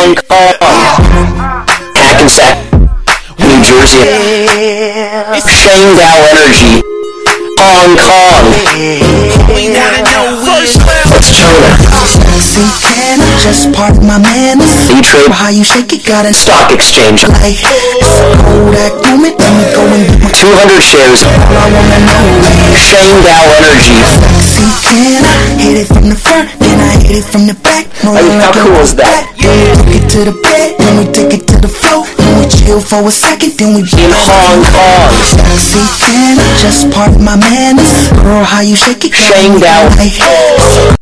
Hong Kong, Hackensack, New Jersey, Shangdao Energy, Hong Kong. What's China? Just part of my manners. E-Trade, How you shake it, got a Stock Exchange, like Kodak moment. Let me go and get my 200 shares, all I wanna know. Shangdao Energy. See, can I hit it from the front? Can I hit it from the back? No, I mean, how cool is that? Then we take it to the bed, then we take it to the floor, then we chill for a second, then we In Hong Kong, See, can I just part of my manners? Girl, how you shake it? Shangdao. Like